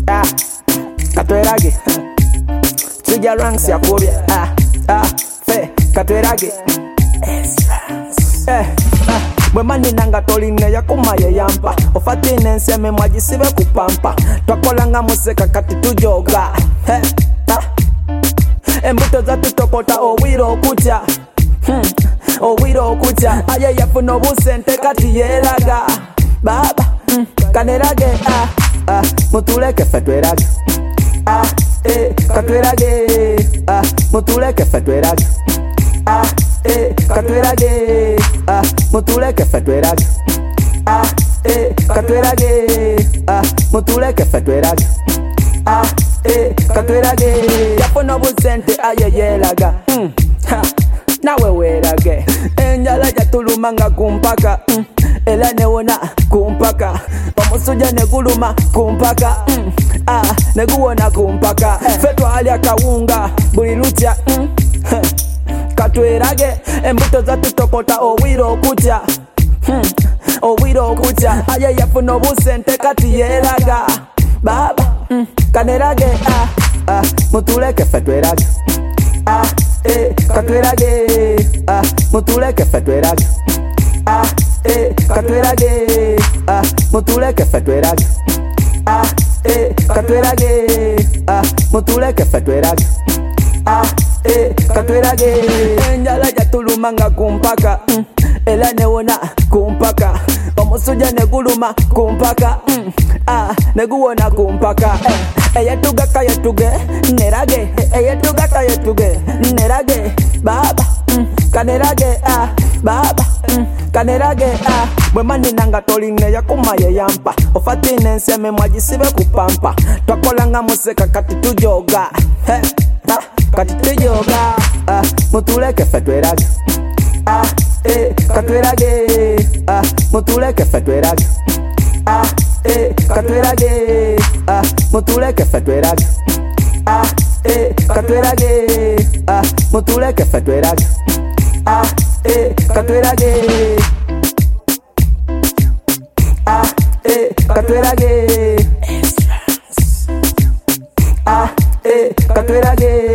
katwerage tujja ranks yakubye fe katwerage bwe maninanga toline yakumaye yampa ofatine enseme mwagisibe kupampa twakolanga museka kati tujoga embuto zatutokota owiro okutya owiro okutya aye yafuna obusente kati yeraga baba kanerage mutuleke fe twerage katwerage mutuleke fe twerage katwerage mutuleke fe twerage katwerage mutuleke fe twerage katwerage yafuna obusente aye yeraga nawe werage enjala jatuluma nga kumpaka era newona kumpaka omusuja neguluma kumpaka neguwona kumpaka fe twalya kawunga buli lutya katwerage embuto zatutokota owiro okutya owiro okutya aye yafuna obusente kati yeraga baba kanerage mutuleke fe twerage katwerage mutuleke fe twerage katwerage mutuleke fe twerage katwerage mutuleke fe twerage katwerage enjala jatuluma nga kumpaka era newona kumpaka omusuja neguluma kumpaka neguwona kumpaka eyetugaka yetuge nerage eyetugaka yetuge nerage baba kanerage baba kanerage bwe maninanga toline yakumaye yampa ofatine enseme mwagisibe kupampa twakolanga museka kati tujoga kati tujoga mutuleke fe twerage katwerage mutuleke fe twerage katwerage mutuleke fe twerage katwerage mutuleke fe twerage katwerage katwerage katwerage